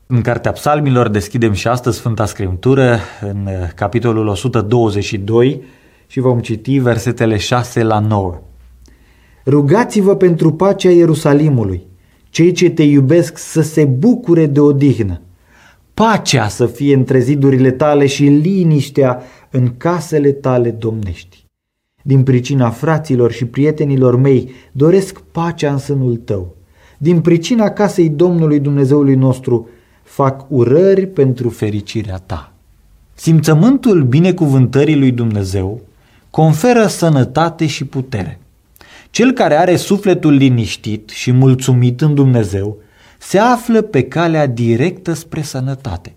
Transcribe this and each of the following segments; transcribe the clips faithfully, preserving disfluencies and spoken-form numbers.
În Cartea Psalmilor deschidem și astăzi Sfânta Scriptură în capitolul o sută douăzeci și doi și vom citi versetele șase la nouă. Rugați-vă pentru pacea Ierusalimului, cei ce te iubesc să se bucure de odihnă. Pacea să fie între zidurile tale și liniștea în casele tale domnești. Din pricina fraților și prietenilor mei doresc pacea în sânul tău. Din pricina casei Domnului Dumnezeului nostru fac urări pentru fericirea ta. Simțământul binecuvântării lui Dumnezeu conferă sănătate și putere. Cel care are sufletul liniștit și mulțumit în Dumnezeu se află pe calea directă spre sănătate.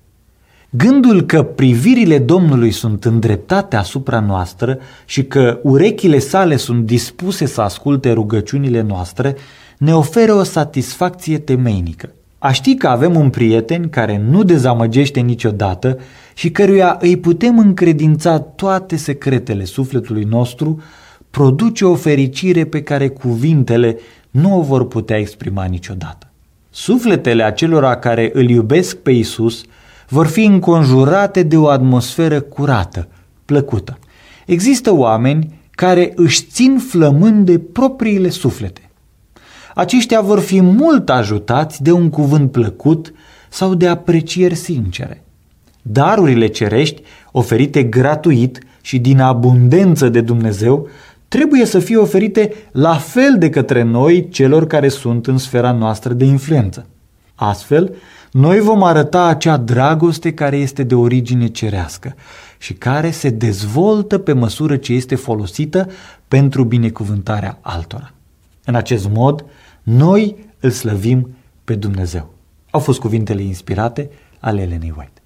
Gândul că privirile Domnului sunt îndreptate asupra noastră și că urechile sale sunt dispuse să asculte rugăciunile noastre ne oferă o satisfacție temeinică. A ști că avem un prieten care nu dezamăgește niciodată și căruia îi putem încredința toate secretele sufletului nostru produce o fericire pe care cuvintele nu o vor putea exprima niciodată. Sufletele acelora care îl iubesc pe Iisus vor fi înconjurate de o atmosferă curată, plăcută. Există oameni care își țin flămânde propriile suflete. Aceștia vor fi mult ajutați de un cuvânt plăcut sau de aprecieri sincere. Darurile cerești, oferite gratuit și din abundență de Dumnezeu, trebuie să fie oferite la fel de către noi celor care sunt în sfera noastră de influență. Astfel, noi vom arăta acea dragoste care este de origine cerească și care se dezvoltă pe măsură ce este folosită pentru binecuvântarea altora. În acest mod, noi îl slăvim pe Dumnezeu. Au fost cuvintele inspirate ale Elenei White.